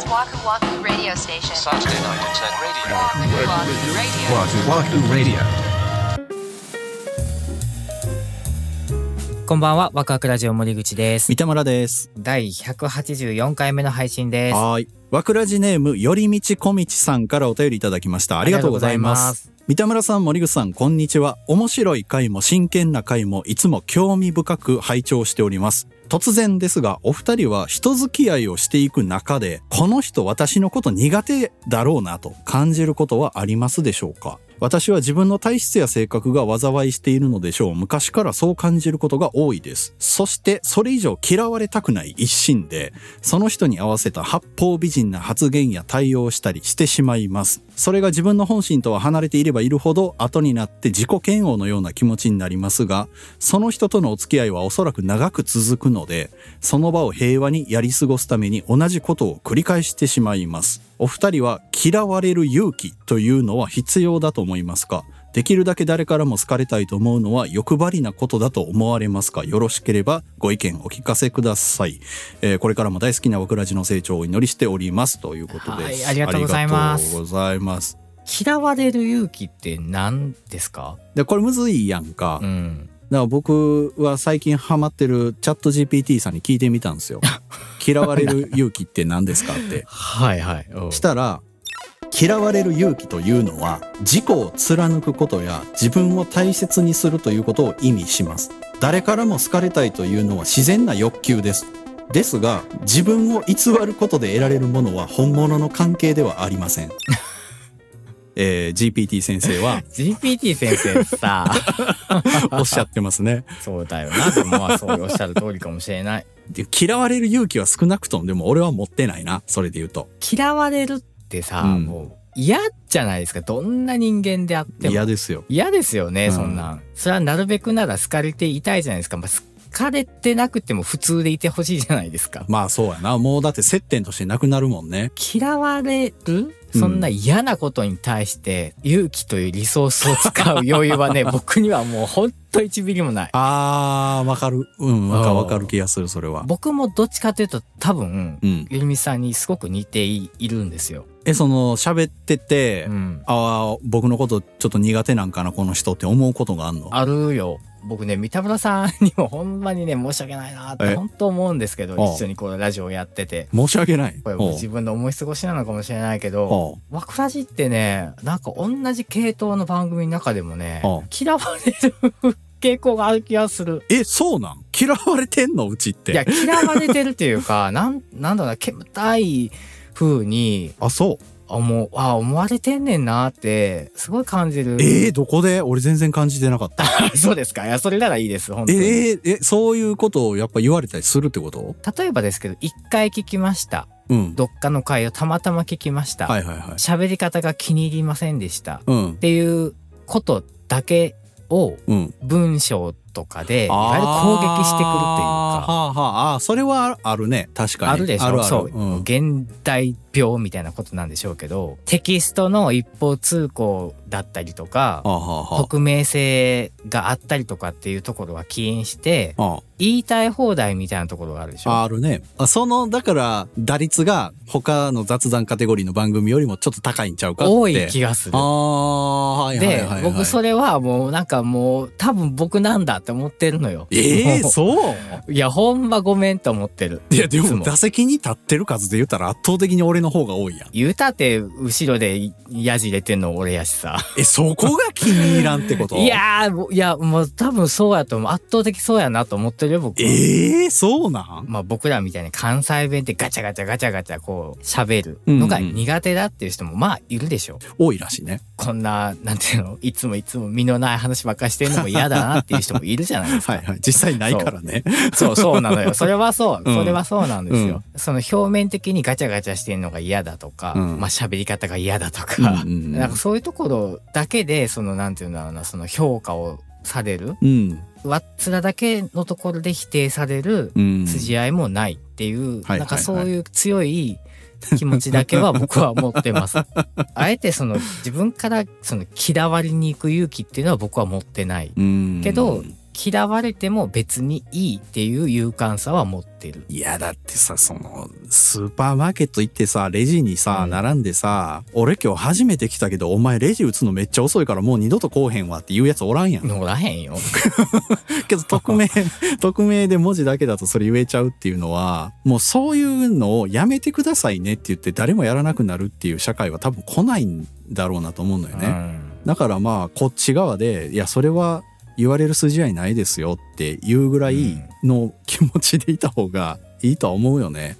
Waku Waku Radio Station. Saturday night at 10 radio. Waku Waku Radio. Wahoo Radio. こんばんは、ワクワクラジオ森口です。 三田村です。 第184回目の配信です。 はい。ワクラジネームよりみちこみちさんからお便りいただきました。ありがとうございます。三田村さん、森口さん、こんにちは。面白い回も真剣な回もいつも興味深く拝聴しております。突然ですが、お二人は人付き合いをしていく中で、この人私のこと苦手だろうなと感じることはありますでしょうか？私は自分の体質や性格が災いしているのでしょう。昔からそう感じることが多いです。そしてそれ以上嫌われたくない一心で、その人に合わせた八方美人な発言や対応をしたりしてしまいます。それが自分の本心とは離れていればいるほど、後になって自己嫌悪のような気持ちになりますが、その人とのお付き合いはおそらく長く続くので、その場を平和にやり過ごすために同じことを繰り返してしまいます。お二人は嫌われる勇気というのは必要だと思いますか？できるだけ誰からも好かれたいと思うのは欲張りなことだと思われますか？よろしければご意見お聞かせください。これからも大好きなワクラジの成長をお祈りしておりますということです。 はい、ありがとうございます。 ありがとうございます。 嫌われる勇気って何ですか？ で、これむずいやんか。 うん。 だから僕は最近ハマってるチャット GPT さんに聞いてみたんですよ。嫌われる勇気って何ですかって。 はいはい。 したら、嫌われる勇気というのは自己を貫くことや自分を大切にするということを意味します。誰からも好かれたいというのは自然な欲求です。ですが、自分を偽ることで得られるものは本物の関係ではありません。GPT 先生は GPT 先生さおっしゃってますね。 そうだよな。でもまあそうおっしゃる通りかもしれない。 で、嫌われる勇気は少なくともでも俺は持ってないな。それで言うと嫌われるってさ、もう嫌じゃないですか。どんな人間であっても嫌ですよ。 嫌ですよね、そんなん。それはなるべくなら好かれていたいじゃないですか。まあ、好かれてなくても普通でいてほしいじゃないですか。 まあそうやな。もうだって接点としてなくなるもんね。 嫌われるそんな嫌なことに対して勇気というリソースを使う余裕はね、僕にはもうほんと1ミリもない。 あー、わかる。わかる気がする、それは。 僕もどっちかというと多分、ゆりみさんにすごく似ているんですよ。 その喋ってて、僕のことちょっと苦手なんかなこの人って思うことがあるの？ あるよ。僕ね、三田村さんにもほんまにね、申し訳ないなって本当思うんですけど、一緒にこのラジオをやってて。 申し訳ない。 これ自分の思い過ごしなのかもしれないけど、ワクラジってね、なんか同じ系統の番組の中でもね、嫌われる傾向がある気がする。 そうなん？嫌われてんのうちって。 いや、嫌われてるっていうか、なんだろうな、煙たい風に。 そう。 思われてんねんなってすごい感じる。 どこで？俺全然感じてなかった。 そうですか。いや、それならいいです、本当に。 そういうことをやっぱ言われたりするってこと？ 例えばですけど、一回聞きました。どっかの回をたまたま聞きました。喋り方が気に入りませんでした。っていうことだけを文章とかでいわゆる攻撃してくるっていうか。 それはあるね。確かに。 あるでしょ。そう。現代病みたいなことなんでしょうけど、テキストの一方通行だったりとか、匿名性があったりとかっていうところは起因して、言いたい放題みたいなところがあるでしょ。 あるね。だから打率が他の雑談カテゴリーの番組よりもちょっっと高いんちゃうかって。 多い気がする。で、僕それはもうなんかもう多分僕なんだって思ってるのよ。 そういやほんまごめんと思ってる。 いやでも打席に立ってる数で言ったら圧倒的に俺の方が多いやん。 言うたって後ろでやじれてんの俺やしさ。 そこが気に入らんってこと？ いやもう多分そうやと思う。圧倒的そうやなと思ってるよ僕は。 そうなん？ まあ僕らみたいに関西弁ってガチャガチャガチャガチャこう喋るのが苦手だっていう人もまあいるでしょ。 多いらしいね。 こんななんていうのいつも身のない話ばっかりしてるのも嫌だなっていう人もいるじゃないですか。 はい実際ないからね。 そうなのよ。それはそう、それはそうなんですよ。その表面的にガチャガチャしてるのが嫌だとか、まあ喋り方が嫌だとか、なんかそういうところだけでそのなんていうんだろうな、その評価をされる、わっつらだけのところで否定される筋合いもないっていう、なんかそういう強い気持ちだけは僕は持ってます。あえてその自分からその嫌われに行く勇気っていうのは僕は持ってないけど、 嫌われても別にいいっていう勇敢さは持ってる。 いやだってさ、そのスーパーマーケット行ってさ、レジにさ、並んでさ、俺今日初めて来たけどお前レジ打つのめっちゃ遅いからもう二度と来おへんわって言うやつおらんやん。 おらへんよ。 けど匿名で文字だけだとそれ言えちゃうっていうのは、もうそういうのをやめてくださいねって言って誰もやらなくなるっていう社会は多分来ないんだろうなと思うのよね。だからまあこっち側で、いやそれは言われる筋合いないですよっていうぐらいの気持ちでいた方がいいとは思うよね。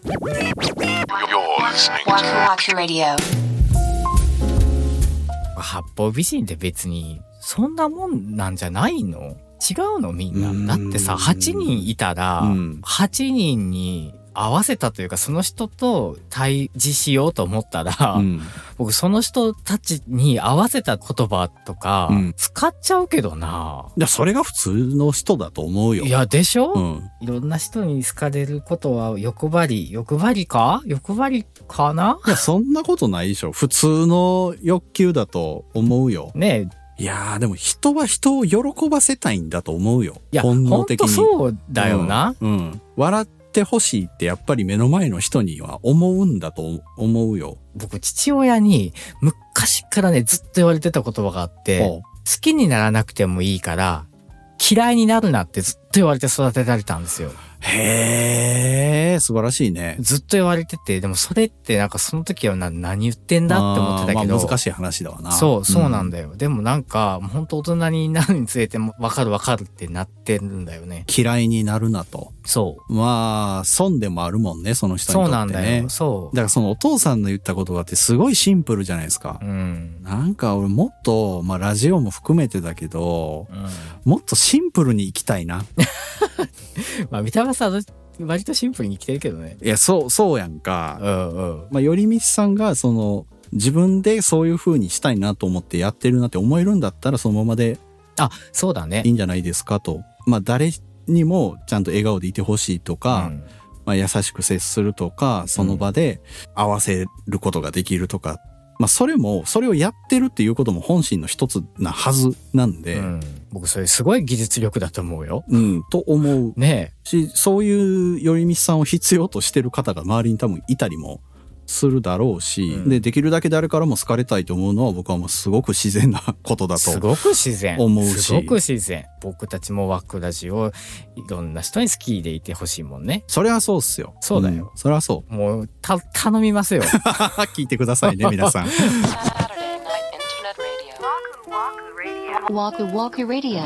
八方美人って別にそんなもんなんじゃないの？違うのみんな。だってさ、8人いたら、8人に合わせたというか、その人と対峙しようと思ったら、僕その人たちに合わせた言葉とか、使っちゃうけどな。 いや、それが普通の人だと思うよ。 いや、でしょ？いろんな人に好かれることは欲張りかな？ いや、そんなことないでしょ。普通の欲求だと思うよ。 ねえ。 いやーでも人は人を喜ばせたいんだと思うよ。 いや、 本能的に。 そうだよな。 笑ってほしいってやっぱり目の前の人には思うんだと思うよ。 僕父親に昔からねずっと言われてた言葉があって、好きにならなくてもいいから嫌いになるなってずっと言われて育てられたんですよ。 へー、素晴らしいね。 ずっと言われてて、でもそれってなんかその時は何言ってんだって思ってたけど、 難しい話だわな。 そうなんだよ。でもなんか本当大人になるにつれても分かるってなってるんだよね。 嫌いになるなと。 そう。 まあ損でもあるもんね、その人にとってね。 そうなんだよ。そう。 だからそのお父さんの言った言葉ってすごいシンプルじゃないですか。なんか俺もっと、まあラジオも含めてだけど、もっとシンプルに生きたいな。 まあ三田さん割とシンプルに生きてるけどね。 いや、そうやんか。まあ寄り道さんがその自分でそういう風にしたいなと思ってやってるなって思えるんだったらそのままで、 そうだね。 いいんじゃないですかと。まあ誰にもちゃんと笑顔でいてほしいとか、まあ優しく接するとか、その場で合わせることができるとか。まあそれをやってるっていうことも本心の一つなはずなんで、 僕それすごい技術力だと思うよ。 と思う。 ねえ。し、そういう寄り道さんを必要としてる方が周りに多分いたりもするだろうし、できるだけ誰からも好かれたいと思うのは僕はもうすごく自然なことだとすごく自然思うし、 すごく自然。僕たちもワクラジをいろんな人に好きでいてほしいもんね。 それはそうっすよ。 そうだよ。 それはそう。 もう頼みますよ。 聞いてくださいね皆さん。 Waku Waku Radio.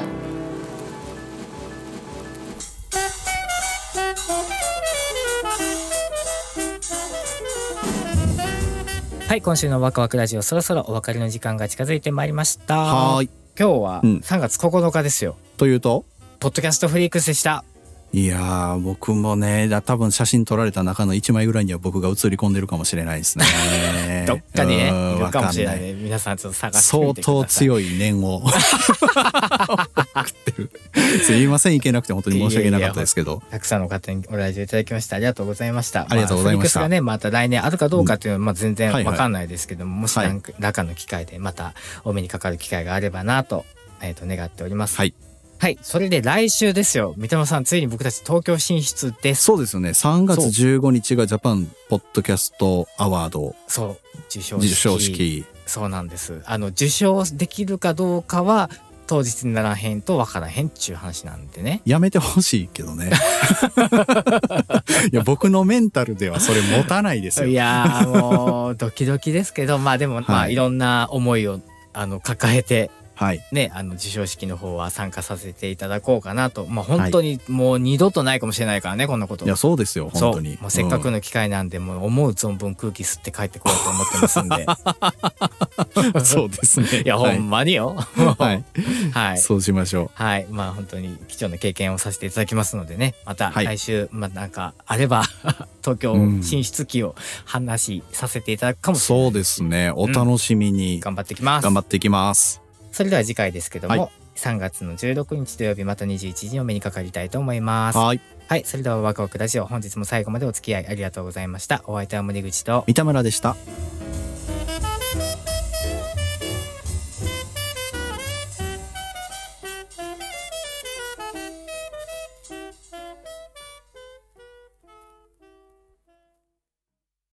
はい、今週のワクワクラジオそろそろお別れの時間が近づいてまいりました。 はい。 今日は3月9日ですよ。 というとポッドキャストフリークスでした。 いやー僕もね多分写真撮られた中の1枚ぐらいには僕が写り込んでるかもしれないですね。 どっかにねいるかもしれないね。皆さんちょっと探してみてください。 相当強い念を送ってる。すいませんいけなくて本当に申し訳なかったですけど、 たくさんの方にご来場いただきましてありがとうございました。 ありがとうございました。 フリークスがねまた来年あるかどうかっていうのは全然わかんないですけども、もし何らかの機会でまたお目にかかる機会があればなと願っております。はい、それで来週ですよ。三玉さん、ついに僕たち東京進出です。 そうですよね。3月15日がジャパンポッドキャストアワード。 そう、授賞式。 そうなんです。受賞できるかどうかは当日にならへんとわからへんっちゅう話なんでね。 やめてほしいけどね。いや、僕のメンタルではそれ持たないですよ。 いやもうドキドキですけど、まあでも、いろんな思いを抱えて。ね、授賞式の方は参加させていただこうかなと。まあ本当にもう二度とないかもしれないからね、こんなこと。 いや、そうですよ、本当に。 もうせっかくの機会なんで、もう思う存分空気吸って帰ってこようと思ってますんで。 そうですね。 いや、ほんまによ。 はい。そうしましょう。 はい。まあ本当に貴重な経験をさせていただきますのでね、また来週、なんかあれば、東京進出期を話させていただくかもしれない。 そうですね。お楽しみに。 頑張ってきます。 頑張ってきます。 それでは次回ですけども、3月の16日土曜日また21時にお目にかかりたいと思います。はい、それではワクワクラジオ本日も最後までお付き合いありがとうございました。お相手は森口と三田村でした。